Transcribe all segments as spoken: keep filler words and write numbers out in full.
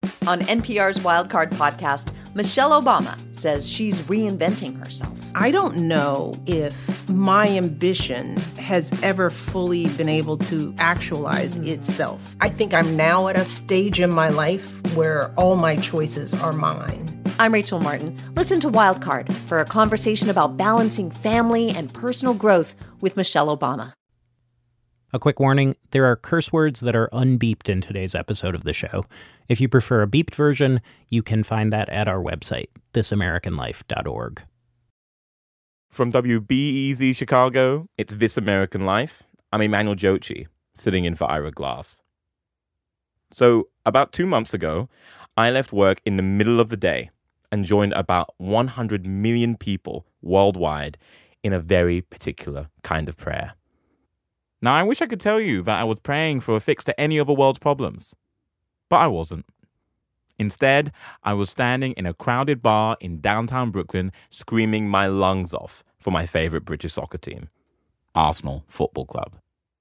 On N P R's Wildcard podcast, Michelle Obama says she's reinventing herself. I don't know if my ambition has ever fully been able to actualize itself. I think I'm now at a stage in my life where all my choices are mine. I'm Rachel Martin. Listen to Wildcard for a conversation about balancing family and personal growth with Michelle Obama. A quick warning, there are curse words that are unbeeped in today's episode of the show. If you prefer a beeped version, you can find that at our website, this american life dot org. From W B E Z Chicago, it's This American Life. I'm Emmanuel Jochi, sitting in for Ira Glass. So, about two months ago, I left work in the middle of the day and joined about one hundred million people worldwide in a very particular kind of prayer. Now, I wish I could tell you that I was praying for a fix to any of the world's problems, but I wasn't. Instead, I was standing in a crowded bar in downtown Brooklyn screaming my lungs off for my favorite British soccer team, Arsenal Football Club.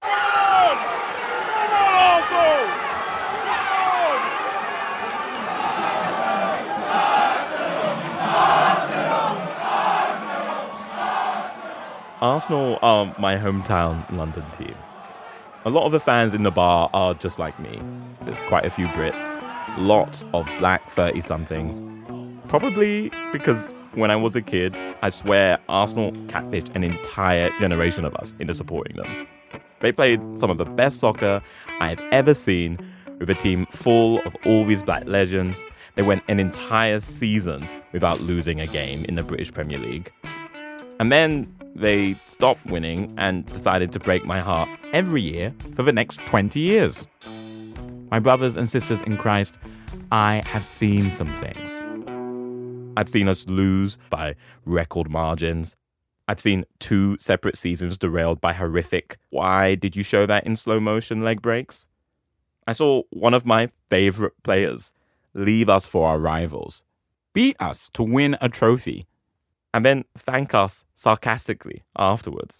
Arsenal are my hometown London team. A lot of the fans in the bar are just like me. There's quite a few Brits, lots of black thirty-somethings. Probably because when I was a kid, I swear Arsenal catfished an entire generation of us into supporting them. They played some of the best soccer I've ever seen with a team full of all these black legends. They went an entire season without losing a game in the British Premier League. And then they stopped winning and decided to break my heart every year for the next twenty years. My brothers and sisters in Christ, I have seen some things. I've seen us lose by record margins. I've seen two separate seasons derailed by horrific, why did you show that in slow motion leg breaks? I saw one of my favorite players leave us for our rivals, beat us to win a trophy, and then thank us sarcastically afterwards.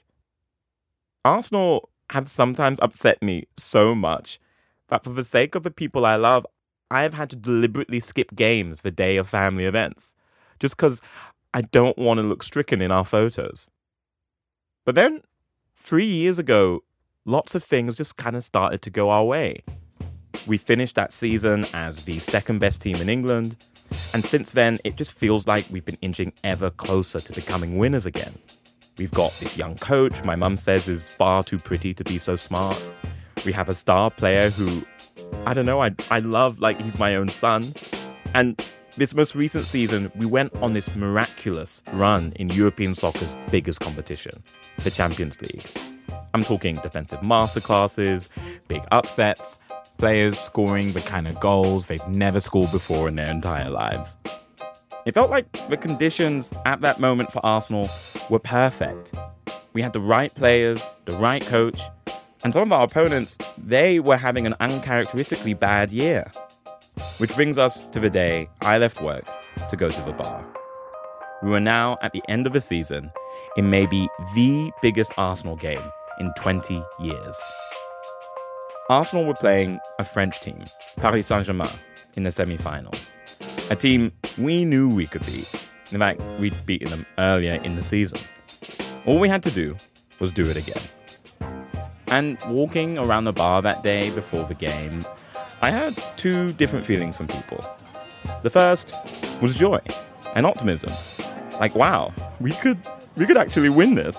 Arsenal have sometimes upset me so much that for the sake of the people I love, I have had to deliberately skip games the day of family events, just because I don't want to look stricken in our photos. But then, three years ago, lots of things just kind of started to go our way. We finished that season as the second best team in England, and since then, it just feels like we've been inching ever closer to becoming winners again. We've got this young coach my mum says is far too pretty to be so smart. We have a star player who, I don't know, I, I love like he's my own son. And this most recent season, we went on this miraculous run in European soccer's biggest competition, the Champions League. I'm talking defensive masterclasses, big upsets, players scoring the kind of goals they've never scored before in their entire lives. It felt like the conditions at that moment for Arsenal were perfect. We had the right players, the right coach, and some of our opponents, they were having an uncharacteristically bad year. Which brings us to the day I left work to go to the bar. We were now at the end of the season in maybe the biggest Arsenal game in twenty years. Arsenal were playing a French team, Paris Saint-Germain, in the semi-finals. A team we knew we could beat. In fact, we'd beaten them earlier in the season. All we had to do was do it again. And walking around the bar that day before the game, I had two different feelings from people. The first was joy and optimism. Like, wow, we could, we could actually win this.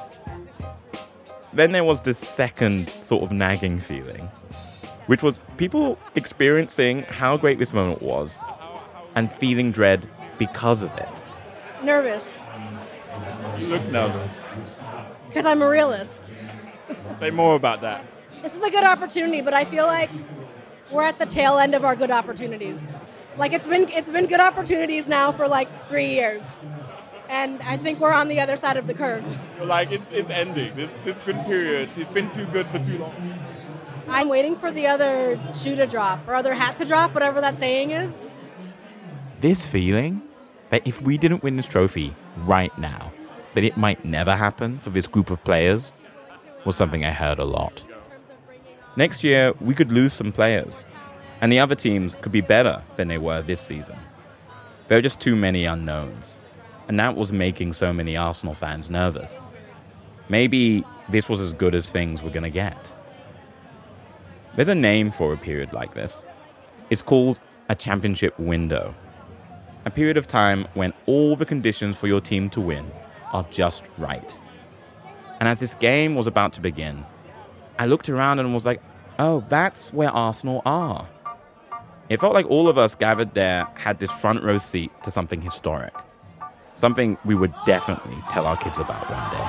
Then there was this second sort of nagging feeling, which was people experiencing how great this moment was and feeling dread because of it. Nervous. You look nervous. Because I'm a realist. Say more about that. This is a good opportunity, but I feel like we're at the tail end of our good opportunities. Like it's been it's been good opportunities now for like three years. And I think we're on the other side of the curve. Like it's it's ending. This this good period, it's been too good for too long. I'm waiting for the other shoe to drop or other hat to drop, whatever that saying is. This feeling that if we didn't win this trophy right now, that it might never happen for this group of players was something I heard a lot. Next year, we could lose some players. And the other teams could be better than they were this season. There are just too many unknowns, and that was making so many Arsenal fans nervous. Maybe this was as good as things were going to get. There's a name for a period like this. It's called a championship window. A period of time when all the conditions for your team to win are just right. And as this game was about to begin, I looked around and was like, oh, that's where Arsenal are. It felt like all of us gathered there had this front row seat to something historic. Something we would definitely tell our kids about one day.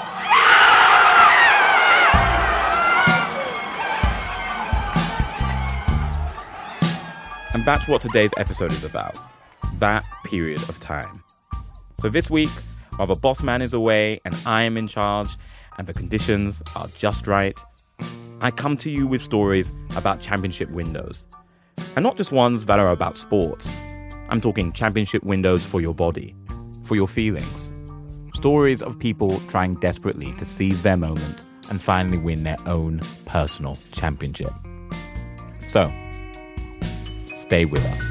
And that's what today's episode is about. That period of time. So this week, while the boss man is away and I am in charge and the conditions are just right, I come to you with stories about championship windows. And not just ones that are about sports. I'm talking championship windows for your body, for your feelings. Stories of people trying desperately to seize their moment and finally win their own personal championship. So, stay with us.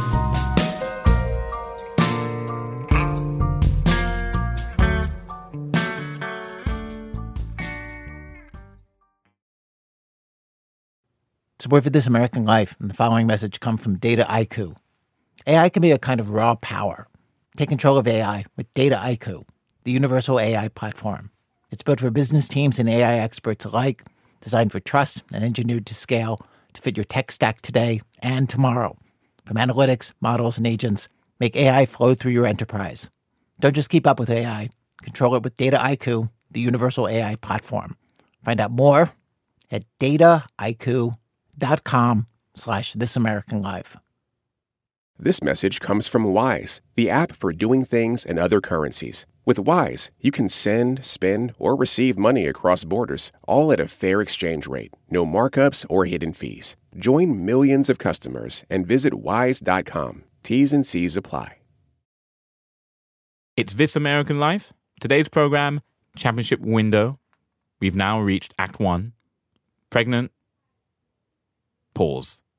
Support for This American Life and the following message come from Dataiku. A I can be a kind of raw power. Take control of A I with Dataiku, the universal A I platform. It's built for business teams and A I experts alike, designed for trust and engineered to scale to fit your tech stack today and tomorrow. From analytics, models, and agents, make A I flow through your enterprise. Don't just keep up with A I. Control it with Dataiku, the universal A I platform. Find out more at dataiku.com slash This American Life. This message comes from Wise, the app for doing things in other currencies. With Wise, you can send, spend, or receive money across borders, all at a fair exchange rate. No markups or hidden fees. Join millions of customers and visit wise dot com. T's and C's apply. It's This American Life. Today's program, Championship Window. We've now reached Act One. Pregnant. Pause.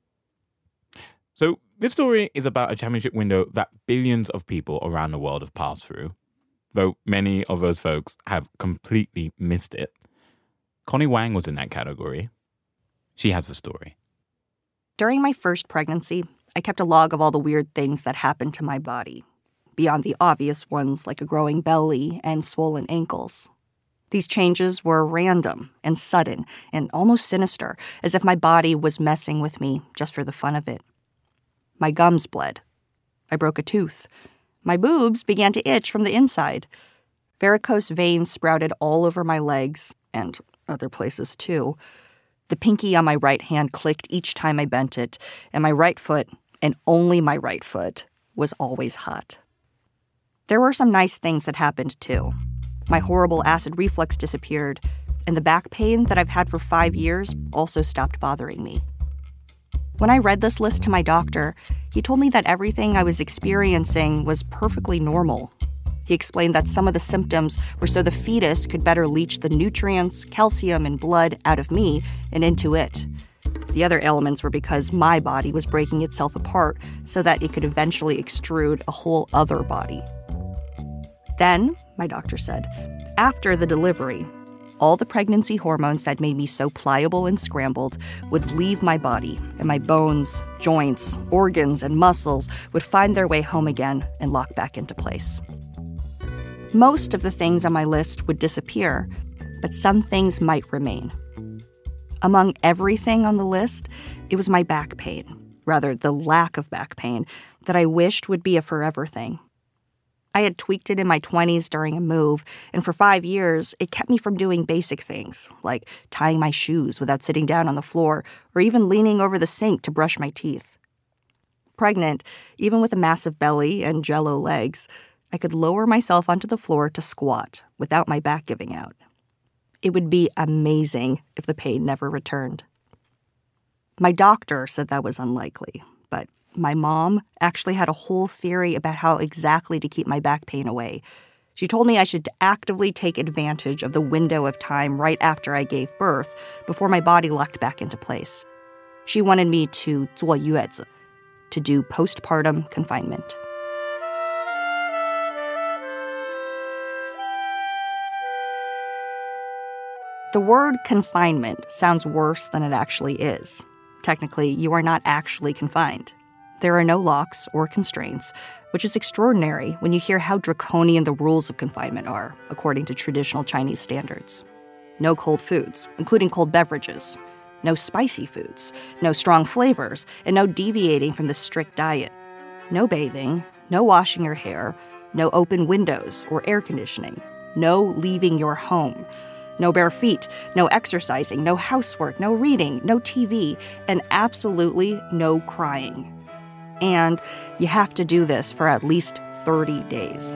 So, this story is about a championship window that billions of people around the world have passed through, though many of those folks have completely missed it. Connie Wang was in that category. She has the story. During my first pregnancy, I kept a log of all the weird things that happened to my body, beyond the obvious ones like a growing belly and swollen ankles. These changes were random and sudden and almost sinister, as if my body was messing with me just for the fun of it. My gums bled. I broke a tooth. My boobs began to itch from the inside. Varicose veins sprouted all over my legs, and other places too. The pinky on my right hand clicked each time I bent it, and my right foot, and only my right foot, was always hot. There were some nice things that happened too. My horrible acid reflux disappeared, and the back pain that I've had for five years also stopped bothering me. When I read this list to my doctor, he told me that everything I was experiencing was perfectly normal. He explained that some of the symptoms were so the fetus could better leach the nutrients, calcium, and blood out of me and into it. The other elements were because my body was breaking itself apart so that it could eventually extrude a whole other body. Then, my doctor said, after the delivery, all the pregnancy hormones that made me so pliable and scrambled would leave my body, and my bones, joints, organs, and muscles would find their way home again and lock back into place. Most of the things on my list would disappear, but some things might remain. Among everything on the list, it was my back pain, rather the lack of back pain, that I wished would be a forever thing. I had tweaked it in my twenties during a move, and for five years, it kept me from doing basic things, like tying my shoes without sitting down on the floor, or even leaning over the sink to brush my teeth. Pregnant, even with a massive belly and jello legs, I could lower myself onto the floor to squat without my back giving out. It would be amazing if the pain never returned. My doctor said that was unlikely, but my mom actually had a whole theory about how exactly to keep my back pain away. She told me I should actively take advantage of the window of time right after I gave birth, before my body locked back into place. She wanted me to 坐月子, to do postpartum confinement. The word confinement sounds worse than it actually is. Technically, you are not actually confined. There are no locks or constraints, which is extraordinary when you hear how draconian the rules of confinement are, according to traditional Chinese standards. No cold foods, including cold beverages. No spicy foods, no strong flavors, and no deviating from the strict diet. No bathing, no washing your hair, no open windows or air conditioning, no leaving your home. No bare feet, no exercising, no housework, no reading, no T V, and absolutely no crying. And you have to do this for at least thirty days.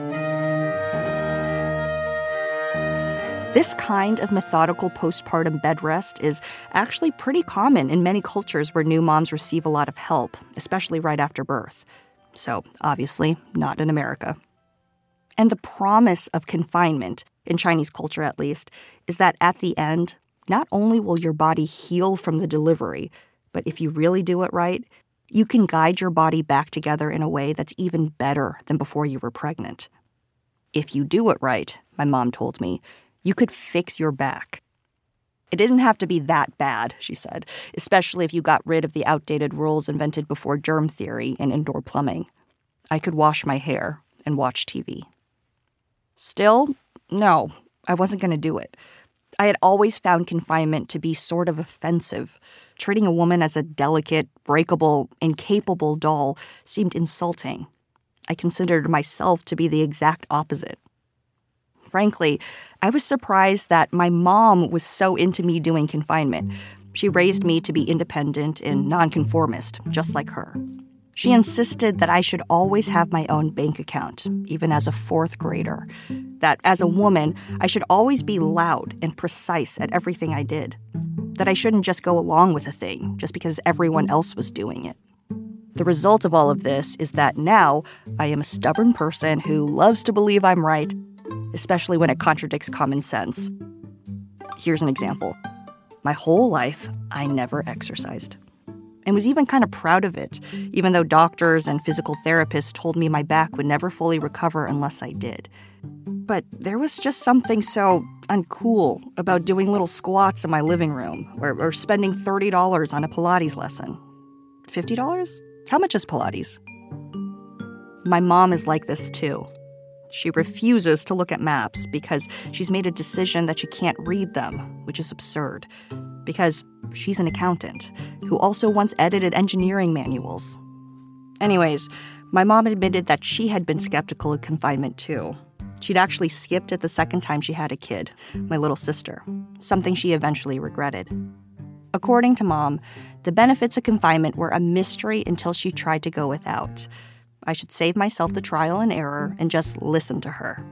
This kind of methodical postpartum bed rest is actually pretty common in many cultures where new moms receive a lot of help, especially right after birth. So, obviously, not in America. And the promise of confinement, in Chinese culture at least, is that at the end, not only will your body heal from the delivery, but if you really do it right, you can guide your body back together in a way that's even better than before you were pregnant. If you do it right, my mom told me, you could fix your back. It didn't have to be that bad, she said, especially if you got rid of the outdated rules invented before germ theory and indoor plumbing. I could wash my hair and watch T V. Still, no, I wasn't going to do it. I had always found confinement to be sort of offensive. Treating a woman as a delicate, breakable, incapable doll seemed insulting. I considered myself to be the exact opposite. Frankly, I was surprised that my mom was so into me doing confinement. She raised me to be independent and nonconformist, just like her. She insisted that I should always have my own bank account, even as a fourth grader. That as a woman, I should always be loud and precise at everything I did. That I shouldn't just go along with a thing just because everyone else was doing it. The result of all of this is that now I am a stubborn person who loves to believe I'm right, especially when it contradicts common sense. Here's an example. My whole life, I never exercised. And was even kind of proud of it, even though doctors and physical therapists told me my back would never fully recover unless I did. But there was just something so uncool about doing little squats in my living room or, or spending thirty dollars on a Pilates lesson. fifty dollars? How much is Pilates? My mom is like this too. She refuses to look at maps because she's made a decision that she can't read them, which is absurd. Because she's an accountant who also once edited engineering manuals. Anyways, my mom admitted that she had been skeptical of confinement too. She'd actually skipped it the second time she had a kid, my little sister, something she eventually regretted. According to Mom, the benefits of confinement were a mystery until she tried to go without. I should save myself the trial and error and just listen to her.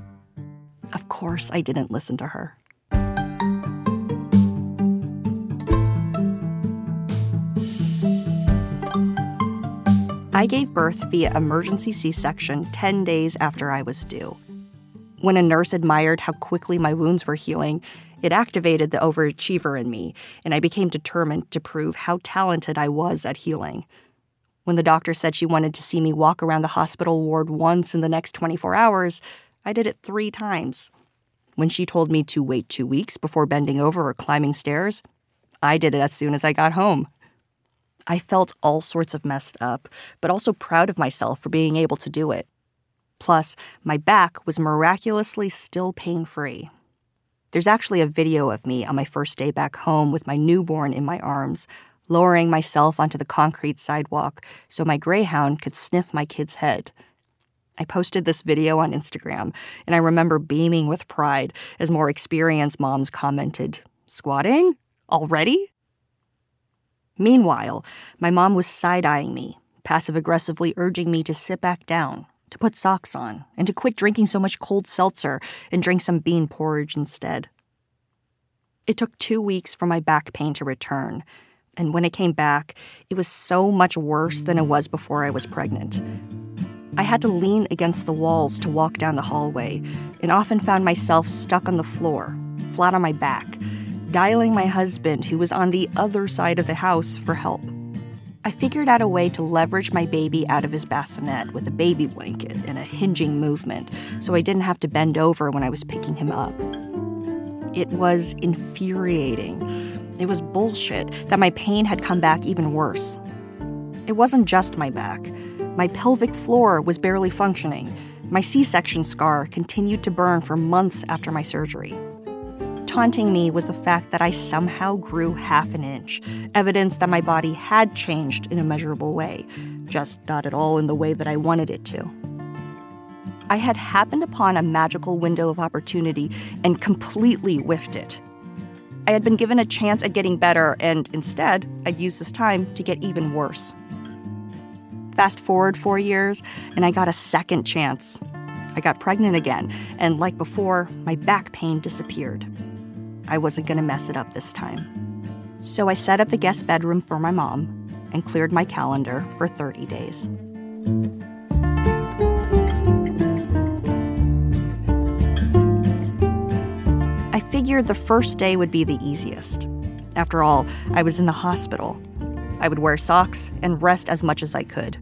Of course I didn't listen to her. I gave birth via emergency C-section ten days after I was due. When a nurse admired how quickly my wounds were healing, it activated the overachiever in me, and I became determined to prove how talented I was at healing. When the doctor said she wanted to see me walk around the hospital ward once in the next twenty-four hours, I did it three times. When she told me to wait two weeks before bending over or climbing stairs, I did it as soon as I got home. I felt all sorts of messed up, but also proud of myself for being able to do it. Plus, my back was miraculously still pain-free. There's actually a video of me on my first day back home with my newborn in my arms, lowering myself onto the concrete sidewalk so my greyhound could sniff my kid's head. I posted this video on Instagram, and I remember beaming with pride as more experienced moms commented, "Squatting? Already?" Meanwhile, my mom was side-eyeing me, passive-aggressively urging me to sit back down, to put socks on, and to quit drinking so much cold seltzer and drink some bean porridge instead. It took two weeks for my back pain to return, and when it came back, it was so much worse than it was before I was pregnant. I had to lean against the walls to walk down the hallway, and often found myself stuck on the floor, flat on my back, dialing my husband, who was on the other side of the house, for help. I figured out a way to leverage my baby out of his bassinet with a baby blanket and a hinging movement, so I didn't have to bend over when I was picking him up. It was infuriating. It was bullshit that my pain had come back even worse. It wasn't just my back. My pelvic floor was barely functioning. My C-section scar continued to burn for months after my surgery. Taunting me was the fact that I somehow grew half an inch, evidence that my body had changed in a measurable way, just not at all in the way that I wanted it to. I had happened upon a magical window of opportunity and completely whiffed it. I had been given a chance at getting better, and instead, I'd used this time to get even worse. Fast forward four years, and I got a second chance. I got pregnant again, and like before, my back pain disappeared. I wasn't going to mess it up this time. So I set up the guest bedroom for my mom and cleared my calendar for thirty days. I figured the first day would be the easiest. After all, I was in the hospital. I would wear socks and rest as much as I could.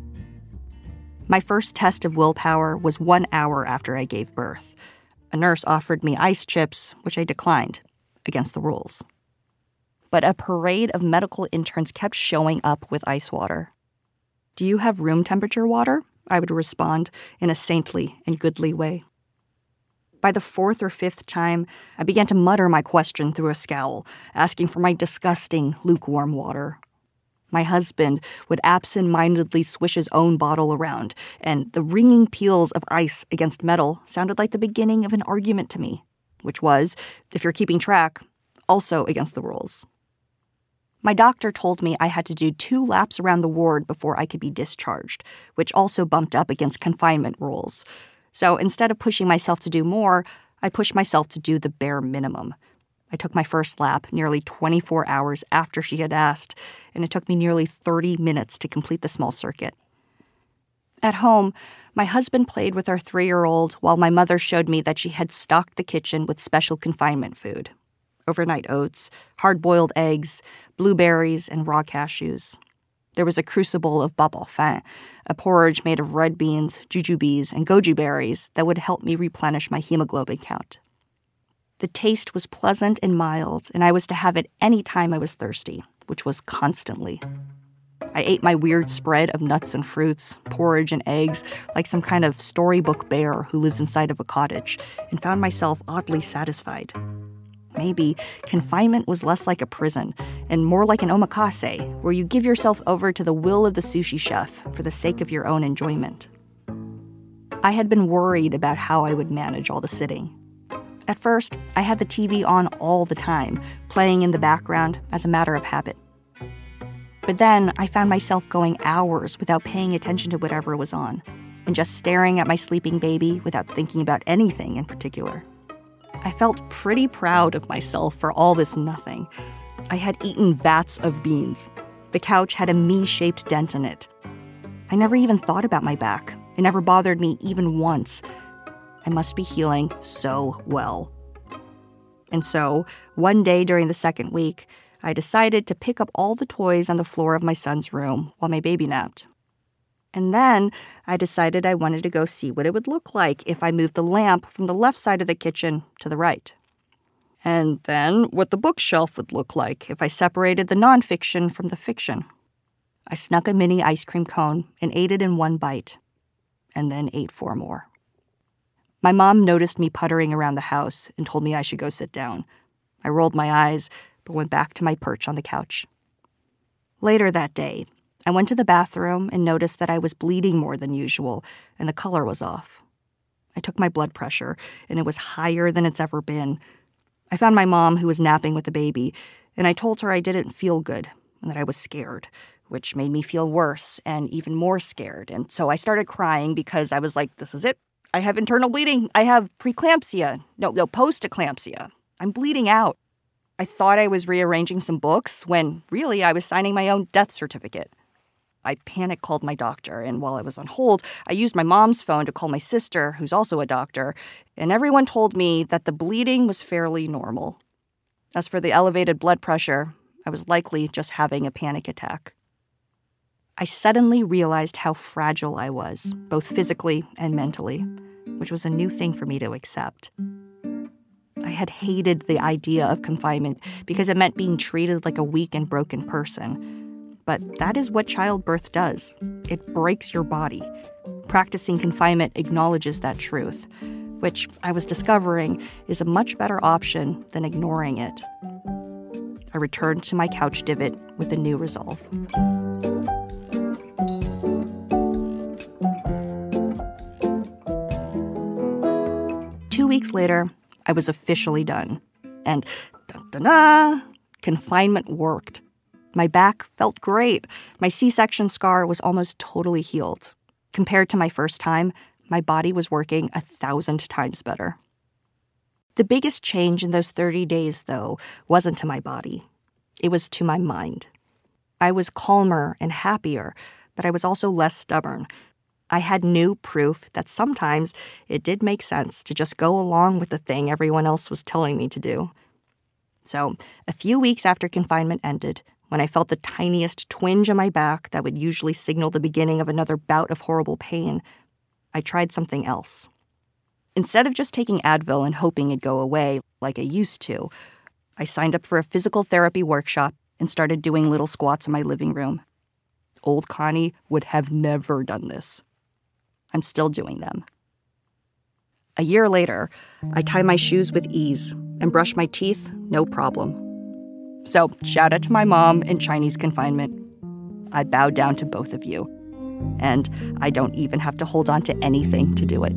My first test of willpower was one hour after I gave birth. A nurse offered me ice chips, which I declined, against the rules. But a parade of medical interns kept showing up with ice water. "Do you have room temperature water?" I would respond in a saintly and goodly way. By the fourth or fifth time, I began to mutter my question through a scowl, asking for my disgusting lukewarm water. My husband would absent-mindedly swish his own bottle around, and the ringing peals of ice against metal sounded like the beginning of an argument to me, which was, if you're keeping track, also against the rules. My doctor told me I had to do two laps around the ward before I could be discharged, which also bumped up against confinement rules. So instead of pushing myself to do more, I pushed myself to do the bare minimum. I took my first lap nearly twenty-four hours after she had asked, and it took me nearly thirty minutes to complete the small circuit. At home, my husband played with our three-year-old while my mother showed me that she had stocked the kitchen with special confinement food: overnight oats, hard-boiled eggs, blueberries, and raw cashews. There was a crucible of bap au fin, a porridge made of red beans, jujubes, and goji berries that would help me replenish my hemoglobin count. The taste was pleasant and mild, and I was to have it any time I was thirsty, which was constantly. I ate my weird spread of nuts and fruits, porridge and eggs, like some kind of storybook bear who lives inside of a cottage, and found myself oddly satisfied. Maybe confinement was less like a prison and more like an omakase, where you give yourself over to the will of the sushi chef for the sake of your own enjoyment. I had been worried about how I would manage all the sitting. At first, I had the T V on all the time, playing in the background as a matter of habit. But then I found myself going hours without paying attention to whatever was on, and just staring at my sleeping baby without thinking about anything in particular. I felt pretty proud of myself for all this nothing. I had eaten vats of beans. The couch had a me-shaped dent in it. I never even thought about my back. It never bothered me even once. I must be healing so well. And so, one day during the second week, I decided to pick up all the toys on the floor of my son's room while my baby napped. And then I decided I wanted to go see what it would look like if I moved the lamp from the left side of the kitchen to the right. And then what the bookshelf would look like if I separated the nonfiction from the fiction. I snuck a mini ice cream cone and ate it in one bite, and then ate four more. My mom noticed me puttering around the house and told me I should go sit down. I rolled my eyes, but went back to my perch on the couch. Later that day, I went to the bathroom and noticed that I was bleeding more than usual, and the color was off. I took my blood pressure, and it was higher than it's ever been. I found my mom, who was napping with the baby, and I told her I didn't feel good and that I was scared, which made me feel worse and even more scared. And so I started crying because I was like, this is it. I have internal bleeding. I have preeclampsia. No, no, post-eclampsia. I'm bleeding out. I thought I was rearranging some books when really I was signing my own death certificate. I panic called my doctor, and while I was on hold, I used my mom's phone to call my sister, who's also a doctor, and everyone told me that the bleeding was fairly normal. As for the elevated blood pressure, I was likely just having a panic attack. I suddenly realized how fragile I was, both physically and mentally, which was a new thing for me to accept. I had hated the idea of confinement because it meant being treated like a weak and broken person. But that is what childbirth does. It breaks your body. Practicing confinement acknowledges that truth, which I was discovering is a much better option than ignoring it. I returned to my couch divot with a new resolve. Two weeks later, I was officially done. And da-da-da, confinement worked. My back felt great. My C-section scar was almost totally healed. Compared to my first time, my body was working a thousand times better. The biggest change in those thirty days, though, wasn't to my body. It was to my mind. I was calmer and happier, but I was also less stubborn. I had new proof that sometimes it did make sense to just go along with the thing everyone else was telling me to do. So, a few weeks after confinement ended, when I felt the tiniest twinge in my back that would usually signal the beginning of another bout of horrible pain, I tried something else. Instead of just taking Advil and hoping it'd go away like I used to, I signed up for a physical therapy workshop and started doing little squats in my living room. Old Connie would have never done this. I'm still doing them. A year later, I tie my shoes with ease and brush my teeth, no problem. So, shout out to my mom in Chinese confinement. I bow down to both of you. And I don't even have to hold on to anything to do it.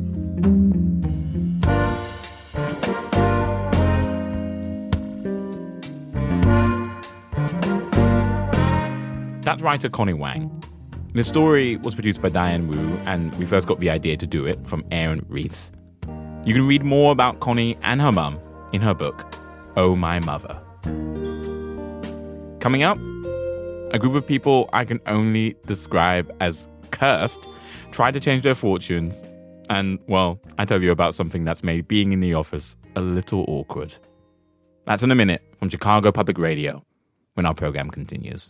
That's writer Connie Wang. The story was produced by Diane Wu, and we first got the idea to do it from Aaron Reese. You can read more about Connie and her mum in her book, Oh My Mother. Coming up, a group of people I can only describe as cursed tried to change their fortunes, and, well, I tell you about something that's made being in the office a little awkward. That's in a minute from Chicago Public Radio, when our program continues.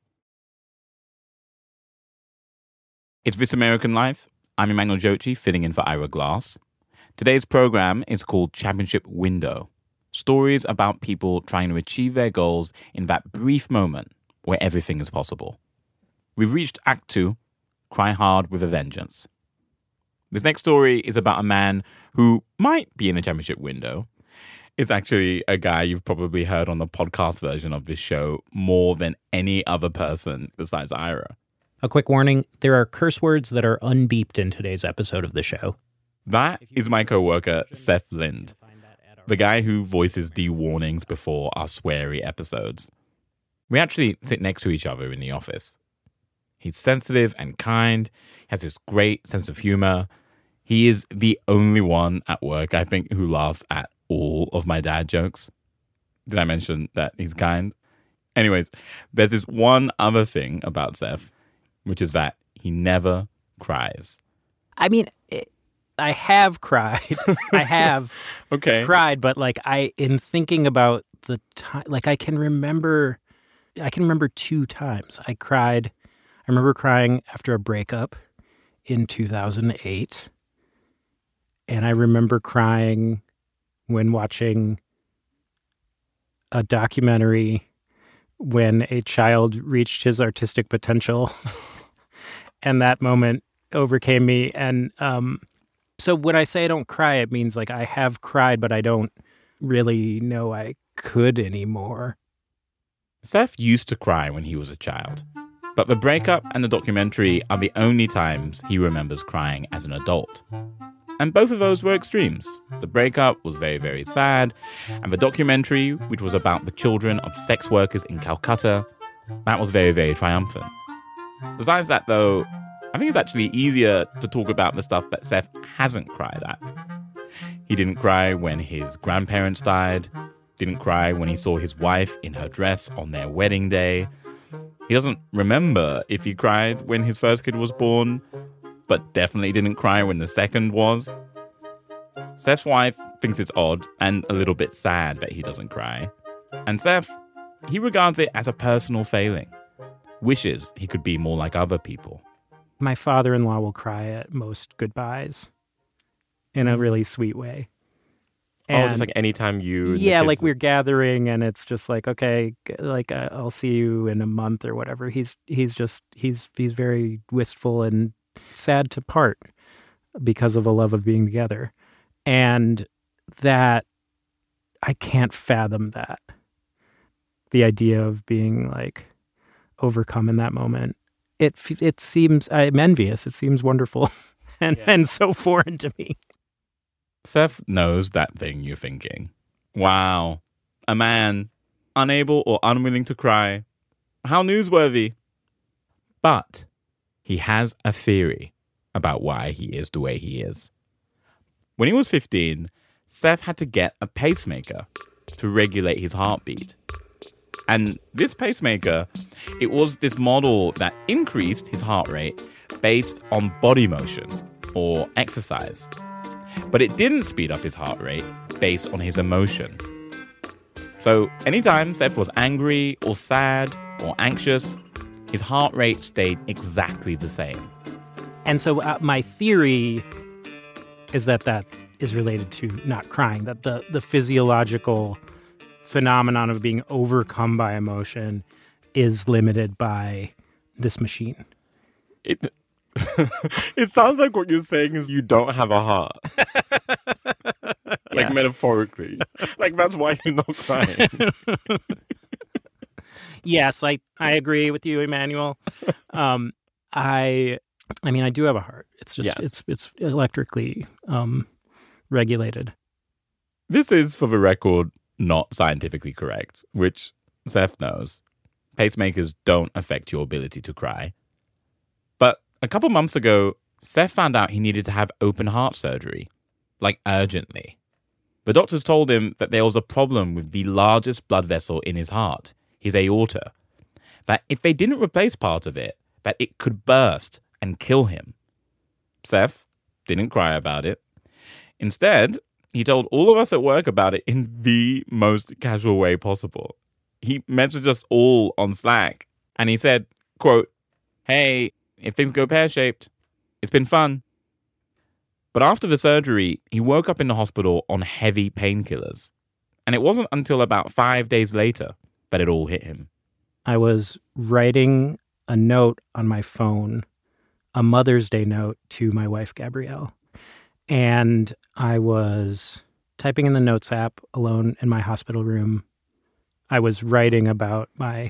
It's This American Life. I'm Emmanuel Jochi, filling in for Ira Glass. Today's program is called Championship Window. Stories about people trying to achieve their goals in that brief moment where everything is possible. We've reached Act Two, Cry Hard with a Vengeance. This next story is about a man who might be in the championship window. It's actually a guy you've probably heard on the podcast version of this show more than any other person besides Ira. A quick warning, there are curse words that are unbeeped in today's episode of the show. That is my coworker, Seth Lind, the guy who voices the warnings before our sweary episodes. We actually sit next to each other in the office. He's sensitive and kind, has this great sense of humor. He is the only one at work, I think, who laughs at all of my dad jokes. Did I mention that he's kind? Anyways, there's this one other thing about Seth, which is that he never cries. I mean, it, I have cried. I have okay. cried, but like I, in thinking about the time, like I can remember, I can remember two times I cried. I remember crying after a breakup in two thousand eight. And I remember crying when watching a documentary when a child reached his artistic potential. And that moment overcame me. And um, so when I say I don't cry, it means like I have cried, but I don't really know I could anymore. Seth used to cry when he was a child. But the breakup and the documentary are the only times he remembers crying as an adult. And both of those were extremes. The breakup was very, very sad. And the documentary, which was about the children of sex workers in Calcutta, that was very, very triumphant. Besides that, though, I think it's actually easier to talk about the stuff that Seth hasn't cried at. He didn't cry when his grandparents died, didn't cry when he saw his wife in her dress on their wedding day. He doesn't remember if he cried when his first kid was born, but definitely didn't cry when the second was. Seth's wife thinks it's odd and a little bit sad that he doesn't cry. And Seth, he regards it as a personal failing. Wishes he could be more like other people. My father-in-law will cry at most goodbyes in a really sweet way. And, oh, just like anytime you... Yeah, like we're gathering and it's just like, okay, like uh, I'll see you in a month or whatever. He's he's just, he's he's very wistful and sad to part because of a love of being together. And that, I can't fathom that. The idea of being like overcome in that moment. It it seems, I'm envious. It seems wonderful and, yeah. and so foreign to me. Seth knows that thing you're thinking. Wow, a man unable or unwilling to cry. How newsworthy. But he has a theory about why he is the way he is. When he was fifteen, Seth had to get a pacemaker to regulate his heartbeat. And this pacemaker, it was this model that increased his heart rate based on body motion or exercise. But it didn't speed up his heart rate based on his emotion. So anytime Seth was angry or sad or anxious, his heart rate stayed exactly the same. And so uh, my theory is that that is related to not crying, that the, the physiological phenomenon of being overcome by emotion is limited by this machine. It it sounds like what you're saying is you don't have a heart. Like, yeah. Metaphorically. Like, that's why you're not crying. Yes, I, I agree with you, Emmanuel. Um, I I mean, I do have a heart. It's just, yes. it's it's electrically um, regulated. This is, for the record, not scientifically correct, which Seth knows. Pacemakers don't affect your ability to cry. But a couple months ago, Seth found out he needed to have open heart surgery, like urgently. The doctors told him that there was a problem with the largest blood vessel in his heart, his aorta, that if they didn't replace part of it, that it could burst and kill him. Seth didn't cry about it. Instead, he told all of us at work about it in the most casual way possible. He messaged us all on Slack, and he said, quote, "Hey, if things go pear-shaped, it's been fun." But after the surgery, he woke up in the hospital on heavy painkillers. And it wasn't until about five days later that it all hit him. I was writing a note on my phone, a Mother's Day note to my wife, Gabrielle. And I was typing in the Notes app alone in my hospital room. I was writing about my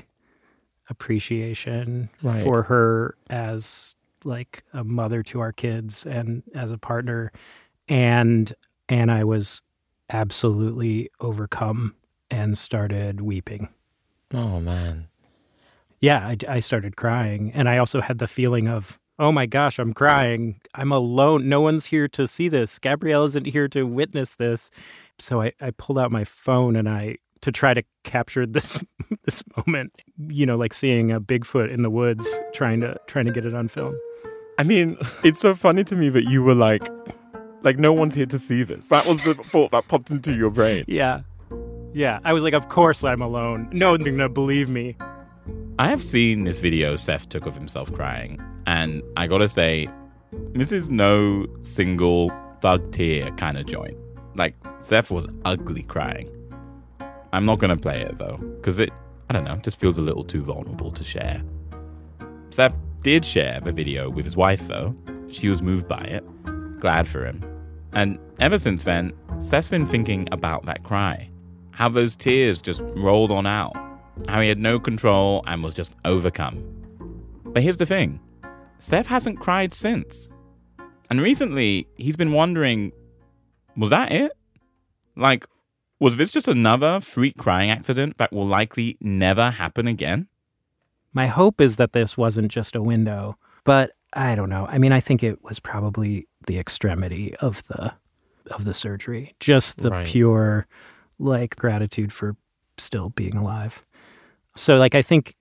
appreciation right. for her as like a mother to our kids and as a partner. And and I was absolutely overcome and started weeping. Oh, man. Yeah, I, I started crying. And I also had the feeling of, oh my gosh, I'm crying. I'm alone. No one's here to see this. Gabrielle isn't here to witness this. So I, I pulled out my phone and I to try to capture this this moment, you know, like seeing a Bigfoot in the woods, trying to trying to get it on film. I mean, it's so funny to me that you were like, like, no one's here to see this. That was the thought that popped into your brain. Yeah. Yeah. I was like, of course I'm alone. No one's going to believe me. I have seen this video Seth took of himself crying, and I gotta say, this is no single thug tear kind of joint. Like, Seth was ugly crying. I'm not gonna play it, though, because it, I don't know, just feels a little too vulnerable to share. Seth did share the video with his wife, though. She was moved by it. Glad for him. And ever since then, Seth's been thinking about that cry. How those tears just rolled on out. How he had no control and was just overcome. But here's the thing. Seth hasn't cried since. And recently, he's been wondering, was that it? Like, was this just another freak crying accident that will likely never happen again? My hope is that this wasn't just a window, but I don't know. I mean, I think it was probably the extremity of the of the surgery. Just the right. pure, like, gratitude for still being alive. So, like, I think,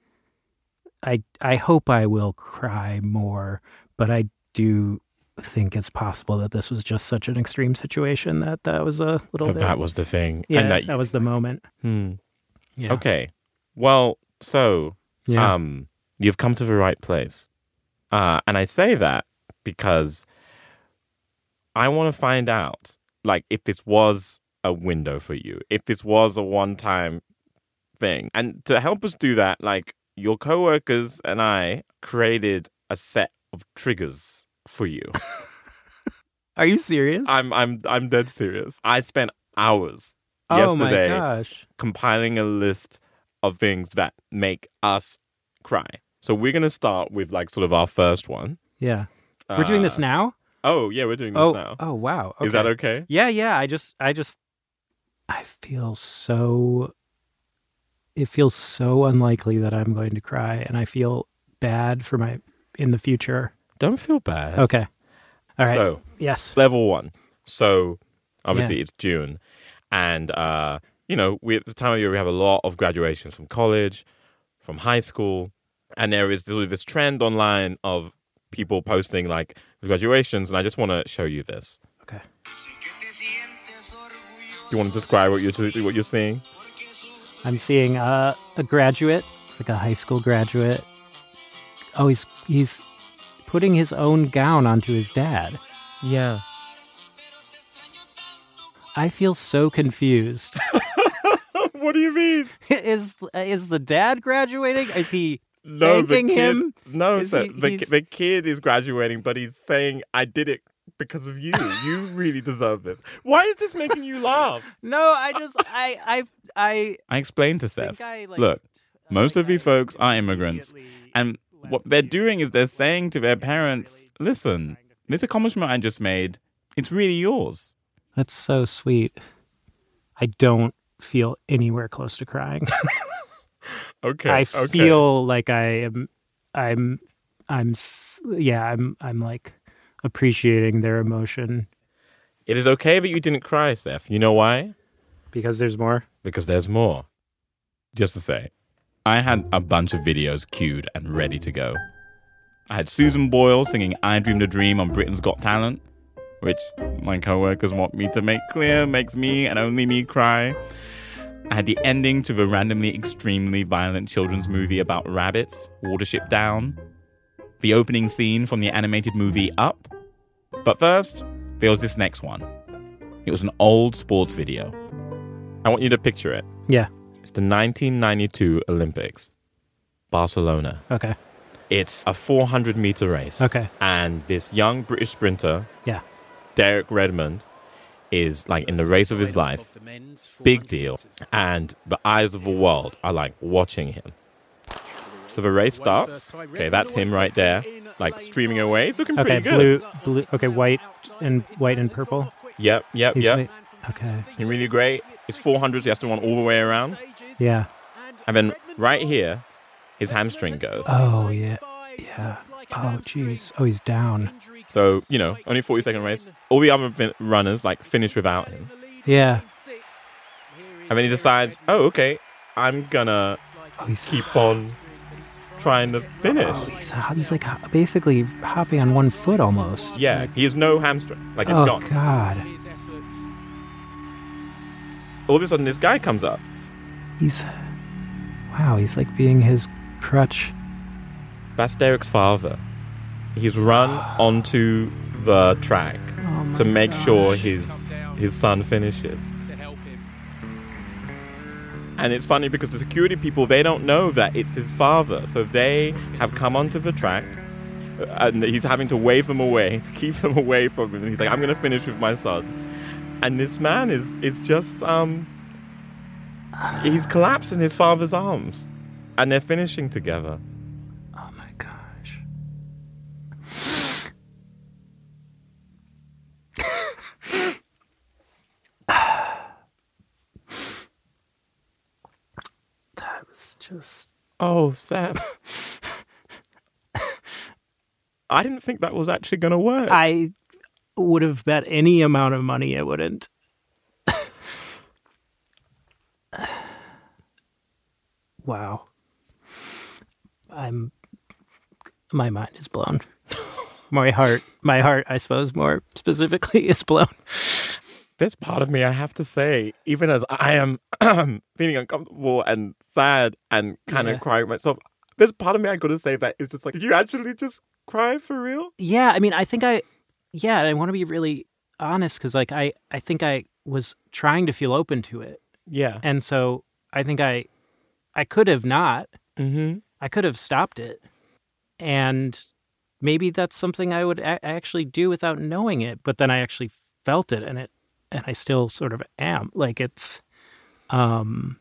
I I hope I will cry more, but I do think it's possible that this was just such an extreme situation that that was a little that bit... That was the thing. Yeah, and that, that was the moment. Hmm. Yeah. Okay. Well, so Yeah. um, you've come to the right place. Uh, and I say that because I want to find out, like, if this was a window for you, if this was a one-time thing. And to help us do that, like, your coworkers and I created a set of triggers for you. Are you serious? I'm I'm I'm dead serious. I spent hours oh my yesterday gosh. compiling a list of things that make us cry. So we're gonna start with like sort of our first one. Yeah. We're doing this Uh, now? Oh yeah, we're doing this Oh, now. oh wow. Is that Okay. okay? Yeah, yeah. I just, I just, I feel so, it feels so unlikely that I'm going to cry. And I feel bad for my, in the future. Don't feel bad. Okay. All right. So Yes. level one. So obviously Yeah. it's June, and uh, you know, we at the time of year we have a lot of graduations from college, from high school, and there is sort of this trend online of people posting like graduations, and I just want to show you this. Okay. You want to describe what you're what you're seeing? I'm seeing uh, a graduate. It's like a high school graduate. Oh, he's, he's putting his own gown onto his dad. Yeah. I feel so confused. What do you mean? is is the dad graduating? Is he No, the thanking kid, him? No, Is sir, he- the, he's- the kid is graduating, but he's saying, I did it because of you. You really deserve this. Why is this making you laugh? No, I just I I I I explained to Seth, think I like look, most like of these I folks are immigrants, immediately and left what they're you. doing is they're saying to their parents, listen, this accomplishment I just made, it's really yours. That's so sweet. I don't feel anywhere close to crying. Okay. I okay. feel like I am I'm I'm s- yeah, I'm I'm like appreciating their emotion It is okay that you didn't cry, Seth. You know why? because there's more. Because there's more. Just to say, I had a bunch of videos queued and ready to go. I had Susan Boyle singing I Dreamed a Dream on Britain's Got Talent, which my coworkers want me to make clear makes me and only me cry. I had the ending to the randomly extremely violent children's movie about rabbits, Watership Down. The opening scene from the animated movie Up. But first, there was this next one. It was an old sports video. I want you to picture it. Yeah. It's the nineteen ninety-two Olympics, Barcelona. Okay. It's a four hundred meter race. Okay. And this young British sprinter, Yeah. Derek Redmond, is like in the race of his life. Big deal. And the eyes of the world are like watching him. So the race starts. Okay, that's him right there, like streaming away. He's looking Okay, pretty good. blue blue okay, white and white and purple. Yep, yep, He's yep. wait- Okay. He's really great. It's four hundred, so he has to run all the way around. Yeah. And then right here, his hamstring goes. Oh yeah. Yeah. Oh jeez. Oh, he's down. So, you know, only forty second race. All the other fin- runners, like, finish without him. Yeah. And then he decides, oh, okay, I'm gonna Oh, he's keep on trying to finish. Oh, he's, he's like ho- basically hopping on one foot almost. Yeah, he has no hamstring. Like, it's Oh gone. God. All of a sudden, this guy comes up. He's wow. He's like being his crutch. That's Derek's father. He's run onto the track Oh my to make sure gosh. his his son finishes. And it's funny because the security people, they don't know that it's his father. So they have come onto the track uh, and he's having to wave them away to keep them away from him. And he's like, I'm going to finish with my son. And this man is, is just, um, he's collapsed in his father's arms. And they're finishing together. Oh my gosh. That was just Oh, Sam. I didn't think that was actually going to work. I would have bet any amount of money it wouldn't. Wow. I'm my mind is blown. My heart, my heart, I suppose more specifically is blown. There's part of me, I have to say, even as I am feeling uncomfortable and sad and kind of Yeah. crying myself, there's part of me I got to say that is just like, did you actually just cry for real? Yeah, I mean, I think I, yeah, I want to be really honest because, like, I, I think I was trying to feel open to it. Yeah. And so I think I, I could have not. Mm-hmm. I could have stopped it. And maybe that's something I would a- actually do without knowing it. But then I actually felt it, and it, and I still sort of am. Like, it's, um,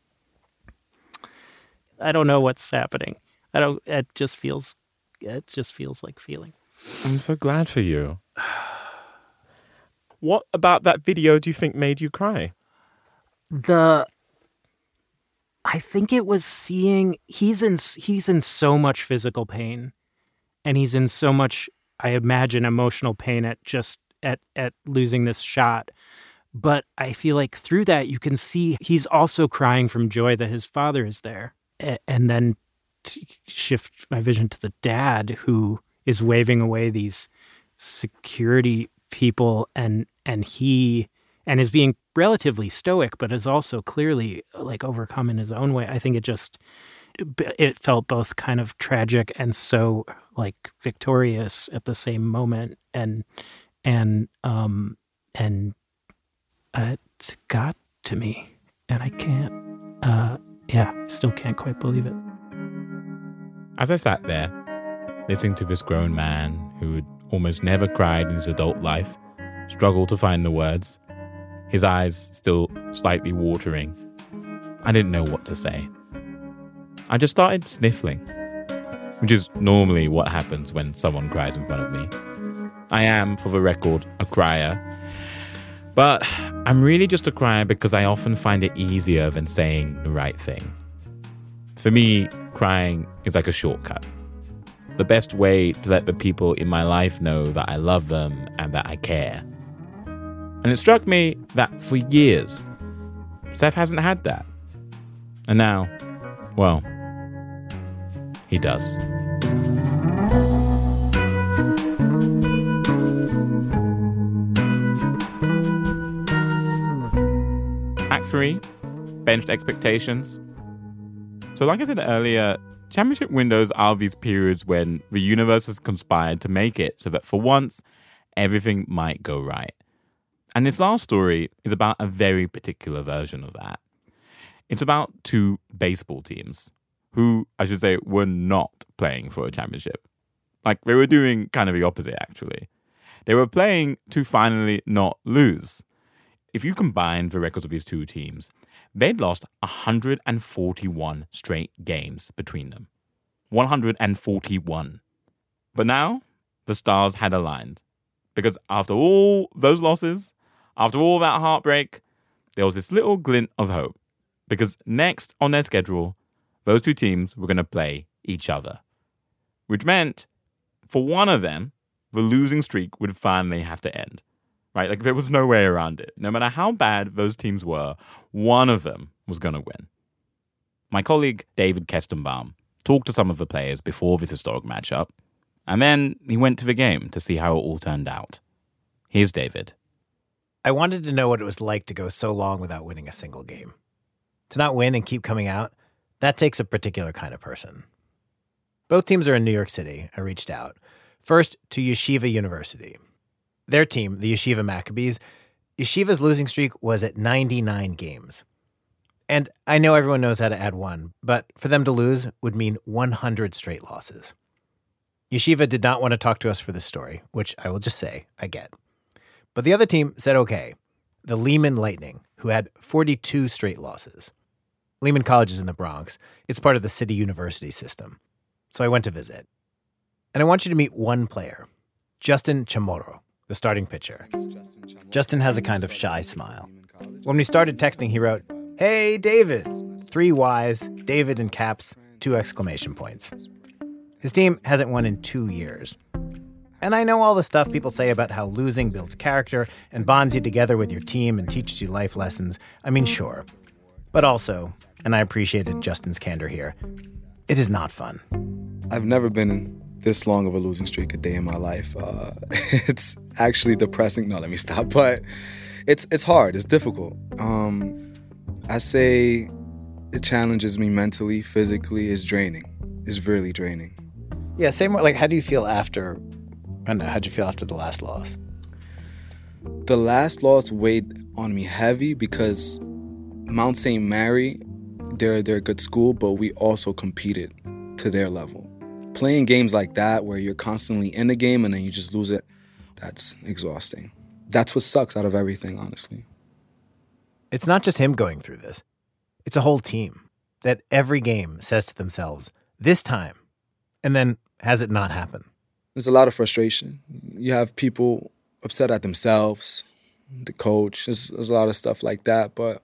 I don't know what's happening. I don't, it just feels, it just feels like feeling. I'm so glad for you. What about that video do you think made you cry? The, I think it was seeing, he's in, he's in so much physical pain, and he's in so much, I imagine, emotional pain at just, at, at losing this shot. But I feel like through that, you can see he's also crying from joy that his father is there. A- and then to shift my vision to the dad who is waving away these security people, and, and he, and is being relatively stoic, but is also clearly like overcome in his own way. I think it just, it felt both kind of tragic and so like victorious at the same moment. And, and, um, and it got to me, and I can't, uh, yeah, I still can't quite believe it. As I sat there, listening to this grown man who had almost never cried in his adult life struggle to find the words, his eyes still slightly watering, I didn't know what to say. I just started sniffling, which is normally what happens when someone cries in front of me. I am, for the record, a crier, but I'm really just a crier because I often find it easier than saying the right thing. For me, crying is like a shortcut. The best way to let the people in my life know that I love them and that I care. And it struck me that for years, Seth hasn't had that. And now, well, he does. Act three, benched expectations. So like I said earlier, championship windows are these periods when the universe has conspired to make it so that for once, everything might go right. And this last story is about a very particular version of that. It's about two baseball teams who, I should say, were not playing for a championship. Like, they were doing kind of the opposite, actually. They were playing to finally not lose. If you combine the records of these two teams, they'd lost one hundred forty-one straight games between them. one hundred forty-one. But now, the stars had aligned. Because after all those losses, after all that heartbreak, there was this little glint of hope. Because next on their schedule, those two teams were going to play each other. Which meant, for one of them, the losing streak would finally have to end. Right? Like, there was no way around it. No matter how bad those teams were, one of them was going to win. My colleague, David Kestenbaum, talked to some of the players before this historic matchup, and then he went to the game to see how it all turned out. Here's David. I wanted to know what it was like to go so long without winning a single game. To not win and keep coming out, that takes a particular kind of person. Both teams are in New York City. I reached out. First, to Yeshiva University. Their team, the Yeshiva Maccabees, Yeshiva's losing streak was at ninety-nine games. And I know everyone knows how to add one, but for them to lose would mean one hundred straight losses. Yeshiva did not want to talk to us for this story, which I will just say, I get. But the other team said okay, the Lehman Lightning, who had forty-two straight losses. Lehman College is in the Bronx. It's part of the City University system. So I went to visit. And I want you to meet one player, Justin Chamorro, the starting pitcher. Justin has a kind of shy smile. When we started texting, he wrote, "Hey, David." Three Y's, David in caps, two exclamation points. His team hasn't won in two years. And I know all the stuff people say about how losing builds character and bonds you together with your team and teaches you life lessons. I mean, sure. But also, and I appreciated Justin's candor here, it is not fun. I've never been in this long of a losing streak a day in my life. Uh, it's actually depressing. No, let me stop. But it's it's hard. It's difficult. Um, I say it challenges me mentally, physically. It's draining. It's really draining. Yeah, same way. Like, how do you feel after, I don't know, how'd you feel after the last loss? The last loss weighed on me heavy because Mount Saint Mary, they're, they're a good school, but we also competed to their level. Playing games like that where you're constantly in the game and then you just lose it, that's exhausting. That's what sucks out of everything, honestly. It's not just him going through this. It's a whole team that every game says to themselves, this time, and then has it not happen. There's a lot of frustration. You have people upset at themselves, the coach. There's, there's a lot of stuff like that. But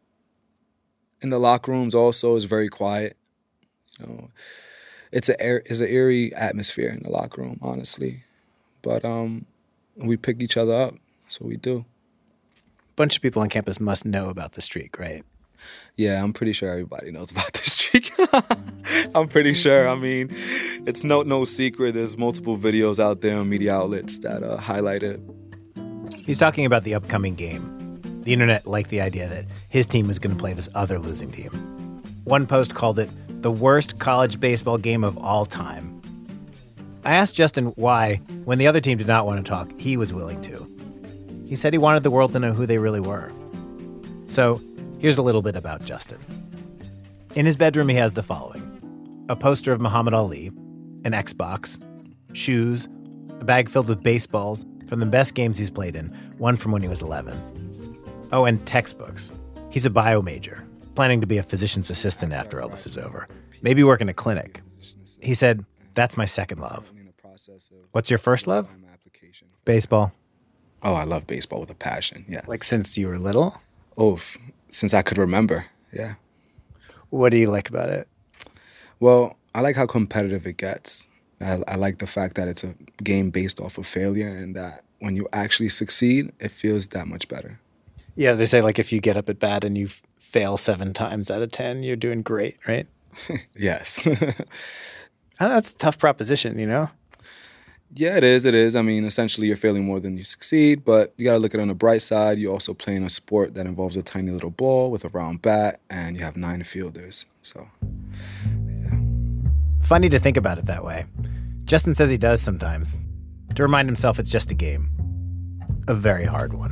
in the locker rooms also, it's very quiet. You know, it's a it's an eerie atmosphere in the locker room, honestly. But um, we pick each other up. That's what we do. A bunch of people on campus must know about the streak, right? Yeah, I'm pretty sure everybody knows about this streak. I'm pretty sure. I mean, it's no no secret. There's multiple videos out there on media outlets that uh, highlight it. He's talking about the upcoming game. The internet liked the idea that his team was going to play this other losing team. One post called it the worst college baseball game of all time. I asked Justin why, when the other team did not want to talk, he was willing to. He said he wanted the world to know who they really were. So, here's a little bit about Justin. In his bedroom, he has the following. A poster of Muhammad Ali, an Xbox, shoes, a bag filled with baseballs from the best games he's played in, one from when he was eleven. Oh, and textbooks. He's a bio major, planning to be a physician's assistant after all this is over. Maybe work in a clinic. He said, that's my second love. What's your first love? Baseball. Oh, I love baseball with a passion, yeah. Like since you were little? Oh, f- since I could remember, yeah. What do you like about it? Well, I like how competitive it gets. I, I like the fact that it's a game based off of failure and that when you actually succeed, it feels that much better. Yeah, they say like if you get up at bat and you f- fail seven times out of ten, you're doing great, right? Yes. I know that's a tough proposition, you know? Yeah, it is. It is. I mean, essentially, you're failing more than you succeed, but you got to look at it on the bright side. You're also playing a sport that involves a tiny little ball with a round bat, and you have nine fielders. So, yeah. Funny to think about it that way. Justin says he does sometimes, to remind himself it's just a game. A very hard one.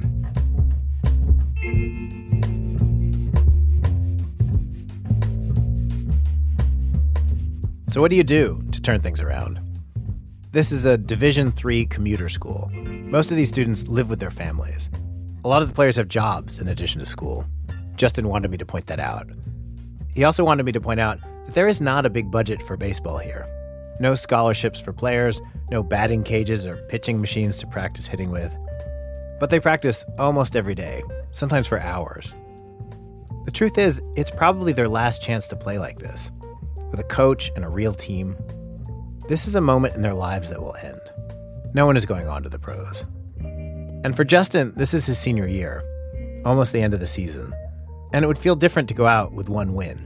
So what do you do to turn things around? This is a Division three commuter school. Most of these students live with their families. A lot of the players have jobs in addition to school. Justin wanted me to point that out. He also wanted me to point out that there is not a big budget for baseball here. No scholarships for players, no batting cages or pitching machines to practice hitting with. But they practice almost every day, sometimes for hours. The truth is, it's probably their last chance to play like this, with a coach and a real team. This is a moment in their lives that will end. No one is going on to the pros. And for Justin, this is his senior year, almost the end of the season. And it would feel different to go out with one win.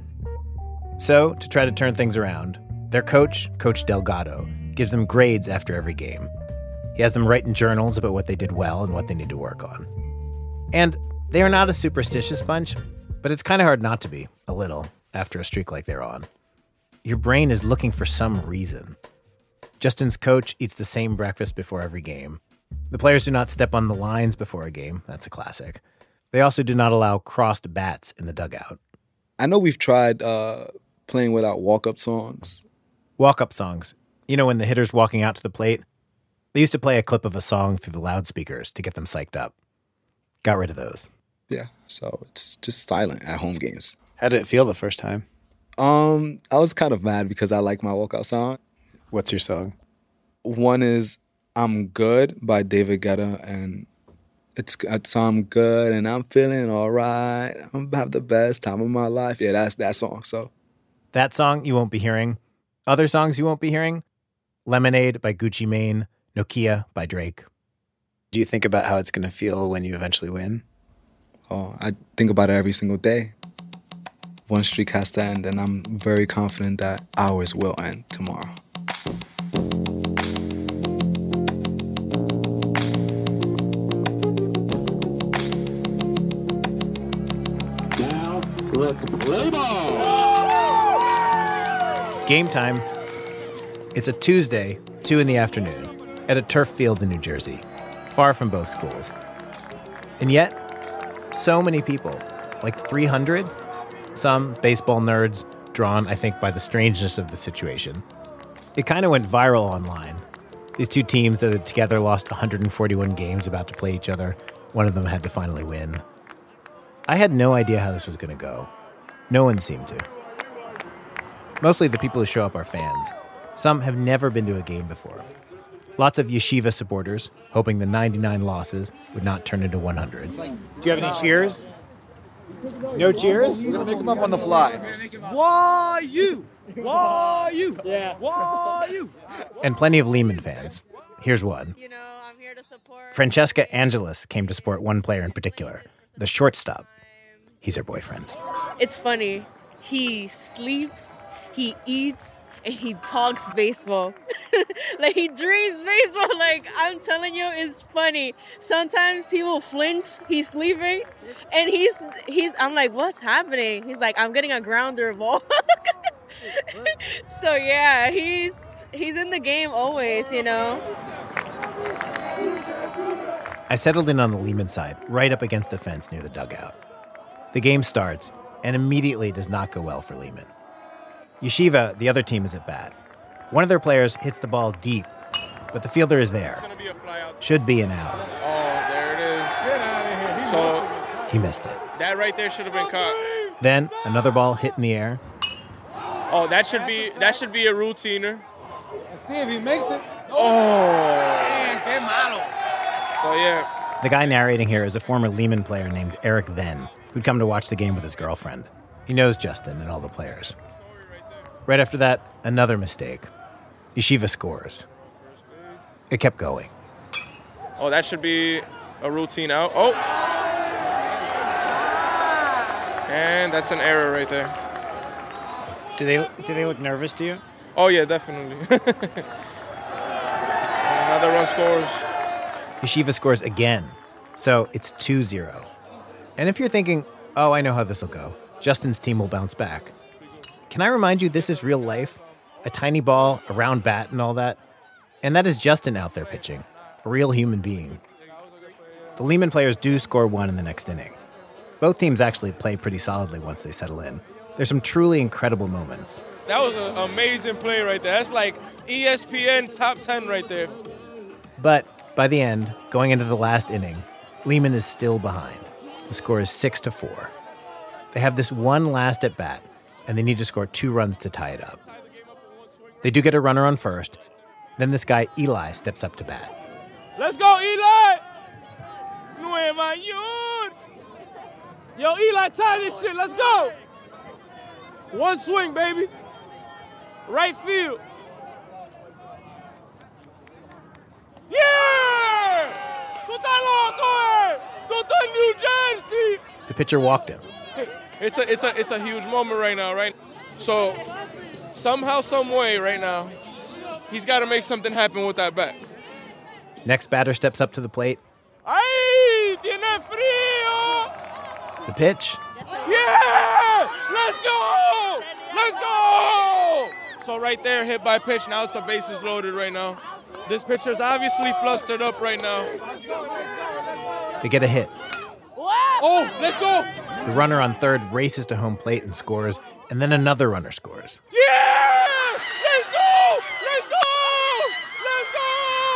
So, to try to turn things around, their coach, Coach Delgado, gives them grades after every game. He has them write in journals about what they did well and what they need to work on. And they are not a superstitious bunch, but it's kind of hard not to be, a little, after a streak like they're on. Your brain is looking for some reason. Justin's coach eats the same breakfast before every game. The players do not step on the lines before a game. That's a classic. They also do not allow crossed bats in the dugout. I know we've tried uh, playing without walk-up songs. Walk-up songs. You know, when the hitter's walking out to the plate, they used to play a clip of a song through the loudspeakers to get them psyched up. Got rid of those. Yeah, so it's just silent at home games. How did it feel the first time? Um, I was kind of mad because I like my walkout song. What's your song? One is I'm Good by David Guetta, and it's, it's I'm good and I'm feeling all right. I'm about to have the best time of my life. Yeah, that's that song. So that song you won't be hearing. Other songs you won't be hearing? Lemonade by Gucci Mane, Nokia by Drake. Do you think about how it's going to feel when you eventually win? Oh, I think about it every single day. One streak has to end, and I'm very confident that ours will end tomorrow. Let's play ball. Game time. It's a Tuesday, two in the afternoon, at a turf field in New Jersey, far from both schools. And yet, so many people, like three hundred, some baseball nerds, drawn, I think, by the strangeness of the situation. It kind of went viral online. These two teams that had together lost one hundred forty-one games about to play each other. One of them had to finally win. I had no idea how this was going to go. No one seemed to. Mostly the people who show up are fans. Some have never been to a game before. Lots of yeshiva supporters, hoping the ninety-nine losses would not turn into one hundred. Do you have any cheers? No cheers? We're going to make them up on the fly. Why you? Why you? Yeah. Why you? And plenty of Lehman fans. Here's one. You know, I'm here to support. Francesca Angelis came to support one player in particular, the shortstop. He's her boyfriend. It's funny. He sleeps, he eats, and he talks baseball. Like, he dreams baseball. Like, I'm telling you, it's funny. Sometimes he will flinch. He's sleeping, and he's he's. I'm like, what's happening? He's like, I'm getting a grounder ball. So yeah, he's he's in the game always, you know. I settled in on the Lehman side, right up against the fence near the dugout. The game starts, and immediately does not go well for Lehman. Yeshiva, the other team, is at bat. One of their players hits the ball deep, but the fielder is there. Be Should be an out. Oh, there it is. So he missed it. That right there should have been caught. Then another ball hit in the air. Oh, that should be that should be a routiner. Let's see if he makes it. Oh. Qué malo. So yeah. The guy narrating here is a former Lehman player named Eric Then, who'd come to watch the game with his girlfriend. He knows Justin and all the players. Right after that, another mistake. Yeshiva scores. It kept going. Oh, that should be a routine out. Oh. And that's an error right there. Do they do they look nervous to you? Oh, yeah, definitely. Another run scores. Yeshiva scores again. So it's two zero. And if you're thinking, oh, I know how this will go, Justin's team will bounce back. Can I remind you, this is real life? A tiny ball, a round bat, and all that. And that is Justin out there pitching, a real human being. The Lehman players do score one in the next inning. Both teams actually play pretty solidly once they settle in. There's some truly incredible moments. That was an amazing play right there. That's like E S P N top ten right there. But by the end, going into the last inning, Lehman is still behind. The score is six to four. They have this one last at bat, and they need to score two runs to tie it up. They do get a runner on first. Then this guy, Eli, steps up to bat. Let's go, Eli! Nueva York! Yo, Eli, tie this shit. Let's go! One swing, baby. Right field. Yeah! Tú estás loco, eh? Tú estás en New Jersey! The pitcher walked him. It's a, it's a, it's a huge moment right now, right? So, somehow, some way, right now, he's got to make something happen with that bat. Next batter steps up to the plate. ¡Ay! ¡Tiene frío! The pitch. Yeah! Let's go! Let's go! So right there, hit by pitch. Now it's a bases loaded right now. This pitcher's obviously flustered up right now. They get a hit. Oh, let's go! The runner on third races to home plate and scores, and then another runner scores. Yeah! Let's go! Let's go! Let's go!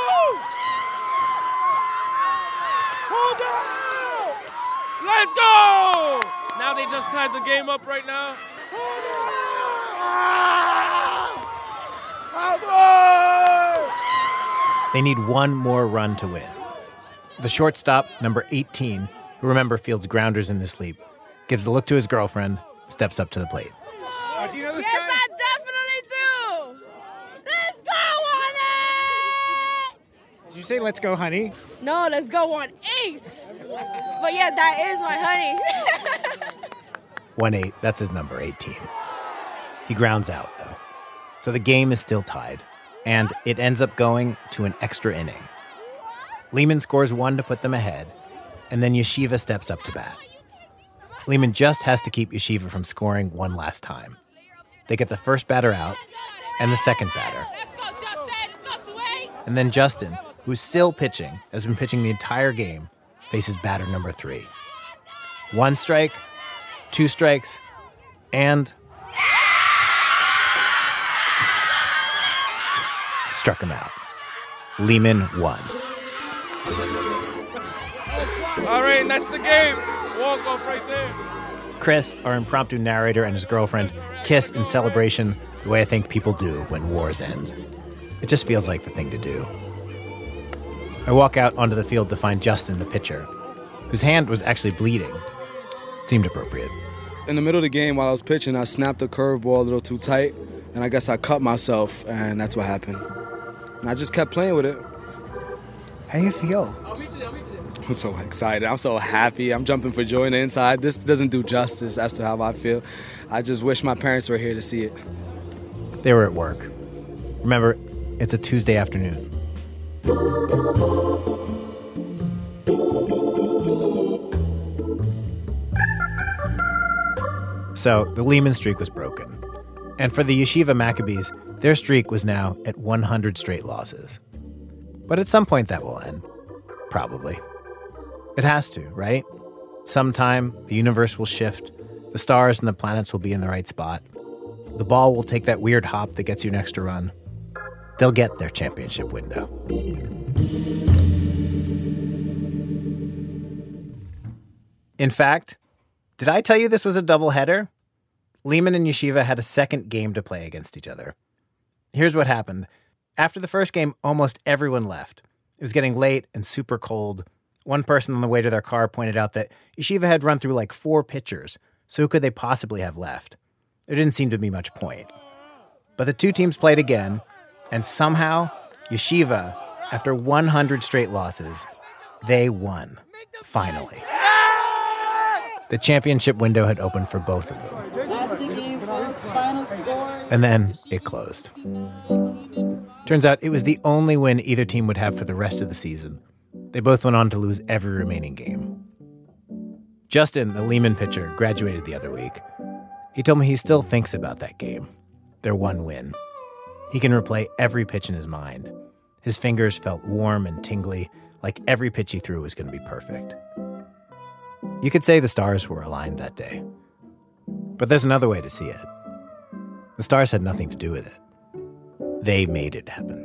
Hold on! Let's go! Now they just tied the game up right now. They need one more run to win. The shortstop, number eighteen, who remember fields grounders in his sleep, gives a look to his girlfriend, steps up to the plate. Oh, do you know this yes, guy? I definitely do. Let's go on it. Did you say let's go, honey? No, let's go on eight. But yeah, that is my honey. one eight, that's his number, eighteen. He grounds out, though. So the game is still tied, and it ends up going to an extra inning. Lehman scores one to put them ahead, and then Yeshiva steps up to bat. Lehman just has to keep Yeshiva from scoring one last time. They get the first batter out and the second batter. And then Justin, who's still pitching, has been pitching the entire game, faces batter number three. One strike, two strikes, and struck him out. Lehman won. All right, that's the game. Walk off right there. Chris, our impromptu narrator, and his girlfriend kiss in celebration the way I think people do when wars end. It just feels like the thing to do. I walk out onto the field to find Justin, the pitcher, whose hand was actually bleeding. It seemed appropriate. In the middle of the game, while I was pitching, I snapped the curveball a little too tight, and I guess I cut myself, and that's what happened. And I just kept playing with it. How you feel? I'm so excited. I'm so happy. I'm jumping for joy on the inside. This doesn't do justice as to how I feel. I just wish my parents were here to see it. They were at work. Remember, it's a Tuesday afternoon. So the Lehman streak was broken. And for the Yeshiva Maccabees, their streak was now at one hundred straight losses. But at some point that will end. Probably. It has to, right? Sometime the universe will shift, the stars and the planets will be in the right spot. The ball will take that weird hop that gets you an extra run. They'll get their championship window. In fact, did I tell you this was a doubleheader? Lehman and Yeshiva had a second game to play against each other. Here's what happened. After the first game, almost everyone left. It was getting late and super cold. One person on the way to their car pointed out that Yeshiva had run through like four pitchers, so who could they possibly have left? There didn't seem to be much point. But the two teams played again, and somehow, Yeshiva, after one hundred straight losses, they won. Finally. The championship window had opened for both of them. That's the game, folks. Final score. And then it closed. Turns out it was the only win either team would have for the rest of the season. They both went on to lose every remaining game. Justin, the Lehman pitcher, graduated the other week. He told me he still thinks about that game, their one win. He can replay every pitch in his mind. His fingers felt warm and tingly, like every pitch he threw was going to be perfect. You could say the stars were aligned that day. But there's another way to see it. The stars had nothing to do with it. They made it happen.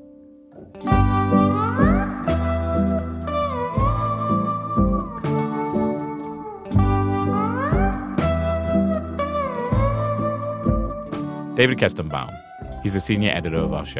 David Kestenbaum. He's the senior editor of our show.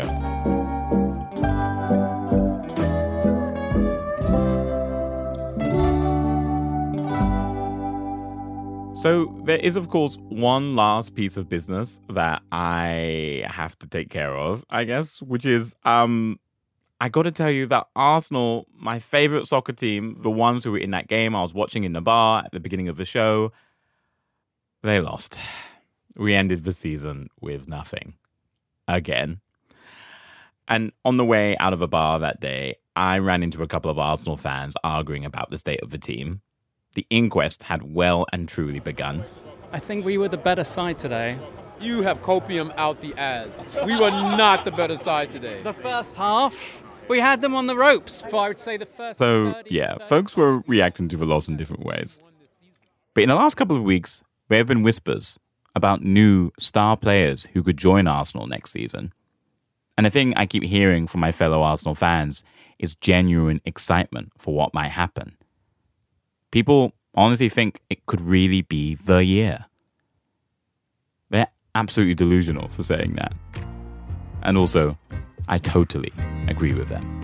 So there is, of course, one last piece of business that I have to take care of, I guess, which is, um, I got to tell you that Arsenal, my favorite soccer team, the ones who were in that game I was watching in the bar at the beginning of the show, they lost. We ended the season with nothing. Again. And on the way out of a bar that day, I ran into a couple of Arsenal fans arguing about the state of the team. The inquest had well and truly begun. I think we were the better side today. You have copium out the ass. We were not the better side today. The first half, we had them on the ropes for, I would say, the first So, thirty, yeah, thirty folks were reacting to the loss in different ways. But in the last couple of weeks, there have been whispers about new star players who could join Arsenal next season. And the thing I keep hearing from my fellow Arsenal fans is genuine excitement for what might happen. People honestly think it could really be the year. They're absolutely delusional for saying that. And also, I totally agree with them.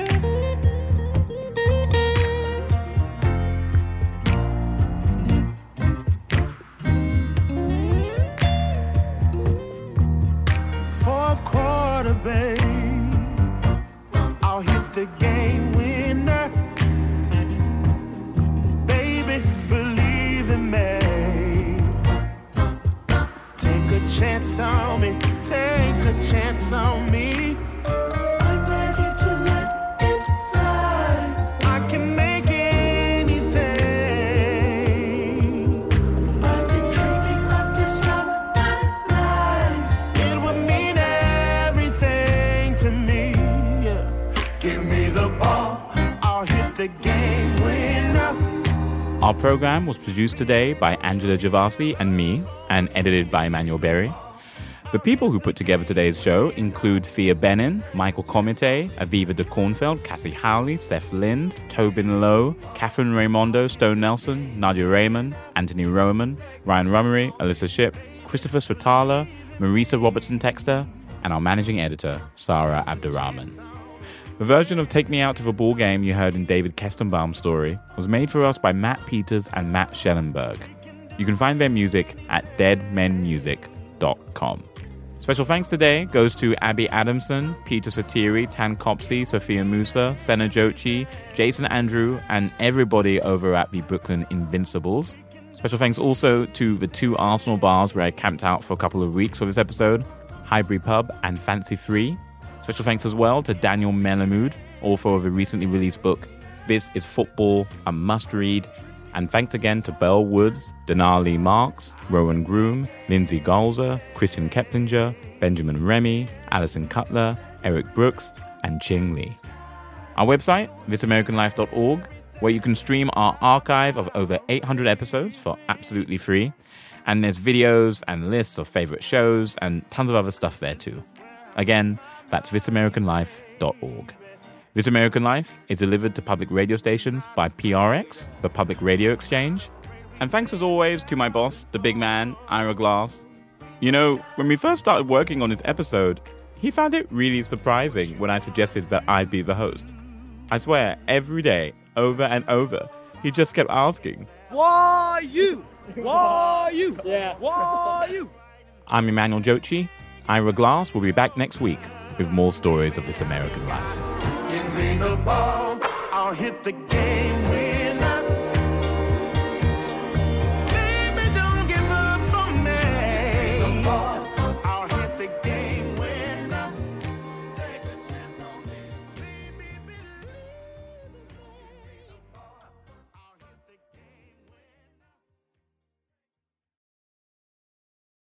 Fourth quarter, babe, I'll hit the game winner. Baby, believe in me. Take a chance on me, take a chance on me. I'm ready to let it fly. I can make anything game winner. Our program was produced today by Angela Javasi and me, and edited by Emmanuel Berry. The people who put together today's show include Thea Benin, Michael Comite, Aviva de Kornfeld, Cassie Howley, Seth Lind, Tobin Lowe, Catherine Raimondo, Stone Nelson, Nadia Raymond, Anthony Roman, Ryan Rummery, Alyssa Shipp, Christopher Sratala, Marisa Robertson-Texter, and our managing editor, Sarah Abdurrahman. The version of Take Me Out to the Ball Game you heard in David Kestenbaum's story was made for us by Matt Peters and Matt Schellenberg. You can find their music at dead men music dot com. Special thanks today goes to Abby Adamson, Peter Satiri, Tan Copsey, Sophia Musa, Senna Jochi, Jason Andrew, and everybody over at the Brooklyn Invincibles. Special thanks also to the two Arsenal bars where I camped out for a couple of weeks for this episode, Highbury Pub and Fancy Free. Special thanks as well to Daniel Melamood, author of the recently released book, This is Football, a Must-Read. And thanks again to Belle Woods, Denali Marks, Rowan Groom, Lindsay Galzer, Christian Keplinger, Benjamin Remy, Alison Cutler, Eric Brooks, and Ching Lee. Our website, this american life dot org, where you can stream our archive of over eight hundred episodes for absolutely free. And there's videos and lists of favorite shows and tons of other stuff there too. Again, that's this american life dot org. This American Life is delivered to public radio stations by P R X, the Public Radio Exchange. And thanks as always to my boss, the big man, Ira Glass. You know, when we first started working on this episode, he found it really surprising when I suggested that I be the host. I swear, every day, over and over, he just kept asking, Why you? Why you? Yeah. Why you? I'm Emmanuel Jochi. Ira Glass will be back next week with more stories of This American Life. Give me the ball, I'll hit the game winner.